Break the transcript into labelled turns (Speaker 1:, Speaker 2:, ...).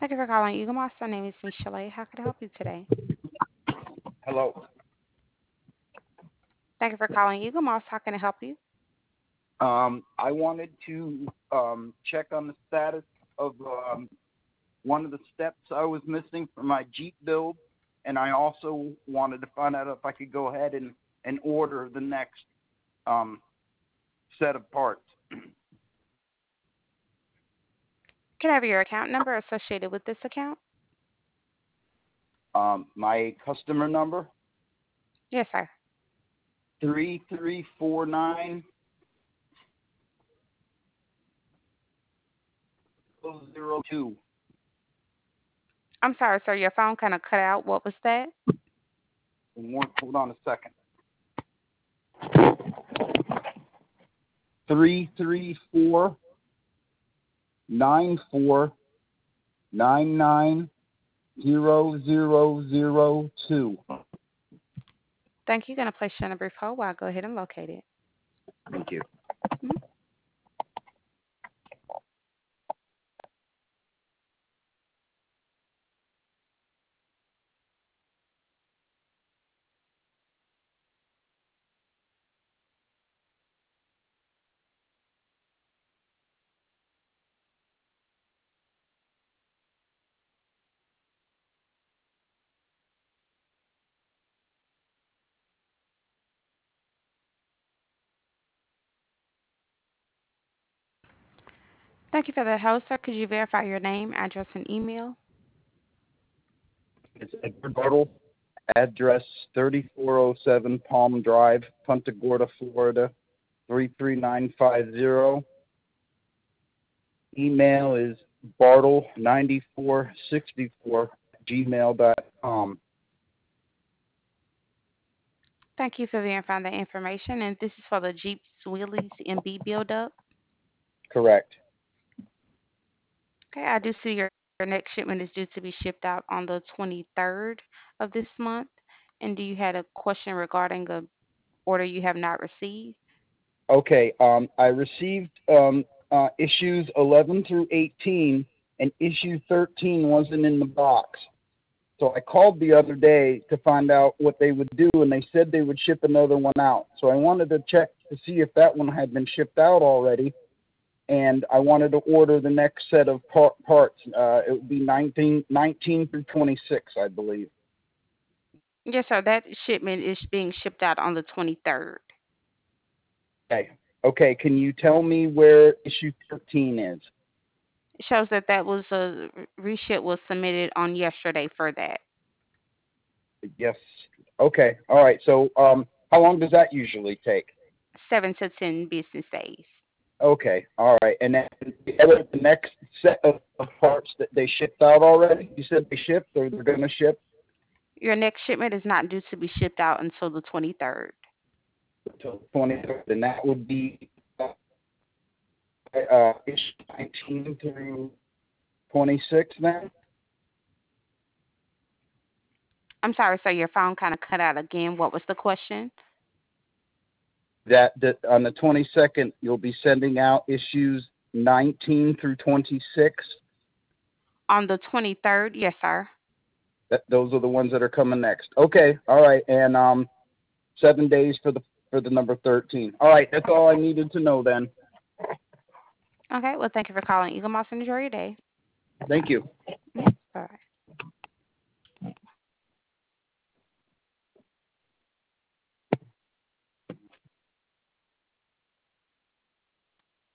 Speaker 1: Thank you for calling Eagle Moss. My name is Michelle. How can I help you today?
Speaker 2: Hello.
Speaker 1: Thank you for calling Eagle Moss. How can I help you?
Speaker 2: I wanted to check on the status of one of the steps I was missing for my Jeep build, and I also wanted to find out if I could go ahead and order the next set of parts.
Speaker 1: Can I have your account number associated with this account?
Speaker 2: My customer number
Speaker 1: Yes, sir.
Speaker 2: 3349-02.
Speaker 1: I'm sorry, sir. Your phone kind of cut out. What was that?
Speaker 2: Hold on a second. 334-94-99-0002.
Speaker 1: Thank you. Going to place you on a brief hold while I go ahead and locate it.
Speaker 2: Thank you.
Speaker 1: Mhm. Thank you for the hold, sir. Could you verify your name, address, and email?
Speaker 2: It's Edward Bartle, address 3407 Palm Drive, Punta Gorda, Florida, 33950. Email is bartle9464@gmail.com.
Speaker 1: Thank you for verifying the information. And this is for the Jeep Willys MB build-up.
Speaker 2: Correct.
Speaker 1: Okay, I do see your next shipment is due to be shipped out on the 23rd of this month. And do you had a question regarding a order you have not received?
Speaker 2: Okay, I received issues 11 through 18, and issue 13 wasn't in the box. So I called the other day to find out what they would do, and they said they would ship another one out. So I wanted to check to see if that one had been shipped out already, and I wanted to order the next set of parts. It would be 19 through 26, I believe.
Speaker 1: Yes, sir. That shipment is being shipped out on the 23rd.
Speaker 2: Okay. Okay, can you tell me where issue 13 is?
Speaker 1: It shows that that was a reship was submitted on yesterday for that.
Speaker 2: Yes. Okay. All right. So, how long does that usually take?
Speaker 1: 7 to 10 business days.
Speaker 2: Okay. All right. And then the next set of parts that they shipped out already? You said they shipped or they're going to ship
Speaker 1: Your next shipment is not due to be shipped out until the 23rd.
Speaker 2: until the 23rd, and that would be issue 19 through 26 then?
Speaker 1: I'm sorry, sir. Your phone kind of cut out again. What was the question?
Speaker 2: That on the 22nd, you'll be sending out issues 19 through 26.
Speaker 1: On the 23rd? Yes, sir.
Speaker 2: Those are the ones that are coming next. Okay. All right. And 7 days for the number 13. All right, that's all I needed to know then.
Speaker 1: Okay. Well, thank you for calling Eagle Moss and enjoy your day.
Speaker 2: Thank you.
Speaker 1: Yes, bye.